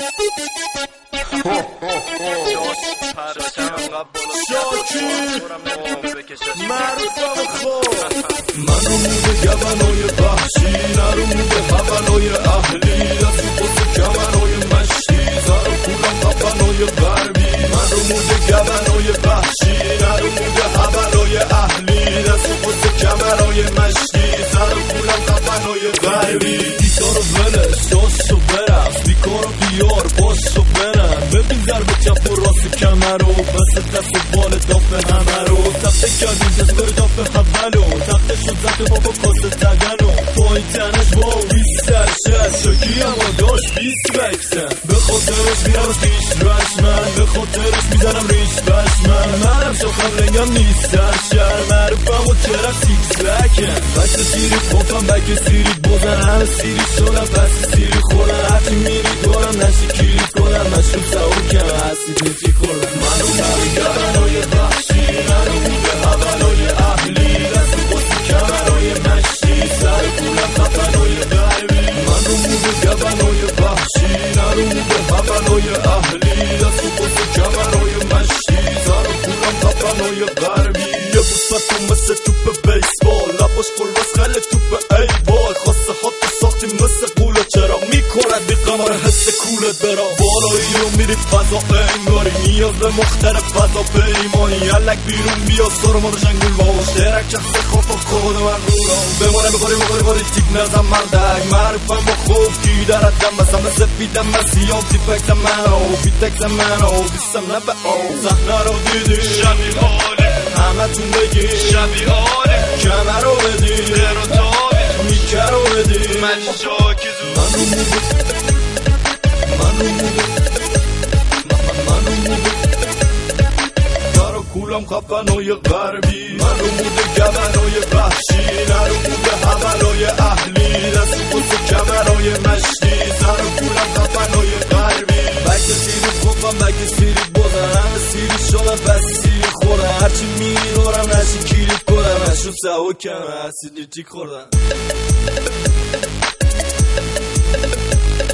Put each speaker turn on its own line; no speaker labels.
من رو موده گبنای وحشی، نرو موده هبنای اهلی، دست بوده کمنای مشتی، زر و پولم هبنای غربی. من رو موده گبنای وحشی، نرو موده هبنای اهلی، دست بوده کمنای مشتی، زر و پولم هبنای غربی. گیتارو ولش داشتو برفت، بیکارو بیار باشو برم، ببین ضرب چپ و راست کمرو، بس دست بال داف همه رو تخته کردیم دستگار داف حولو، تخته شد زد بابا کاسه تگنو، پایین تنش با 20 درشت شکی اما داشت 20 وکسن، به خاطرش میرم خیش رشمن، به خاطرش میزنم ریش بشمن، منم شاخم رنگم نیست در شهر معروفم و چرم سیکس وکن، بکت سیری پاپم بکت سیری بزن، همه سیری شدم پس سیری خوردن، هرچی میری دارم نشی کلید کنم، مشروب سعور کم هستی پیچی خوردم. منو موده گبنای وحشی، نرو موده هبنای اهلی، دست بوده کمرای مشتی، سر پولم خفنای غربی. منو موده گبنای وحشی، نرو موده هبنای اهلی، دست بوده کمرای مشتی، سر پولم خفنای غربی. یه بوسفتون مثل توپ بیسبال، لباش قلباس خله توپ ای بال، خواسته ها تو ساختی مثل قوله، چرا میکند بی قمر حس کولت برا، بالایی رو میری فضا انگاری، نیاز به مختلف فضا پیمانی، علک بیرون بیا سرما رو شنگول باش، درک شخص خواب و خود من رو بمانه بخوری تیک نزم مردک، معروفم با خوب کی درتم بسم مثل بیدم من سیام تیپکسم منو بیتکسم منو بیستم نبه صحنه رو دیدی
شبیه آله،
همه تون بگی
شبیه آله،
کمه رو بدی
در و تابی
میکه رو بدی،
من شاکی زود
منو موده دارو کولم خفنای غربی. منو موده گبنای وحشی، نرو موده هبنای اهلی، دست بوده کمرای مشتی، زر و کولم خفنای غربی. بک سیری خوبم بک سیری بازن، همه سیری شدم پس سیری خوردن، هرچی میری دارم نشی کلید کنم، مشروب سعو کم اسیدی خوردن.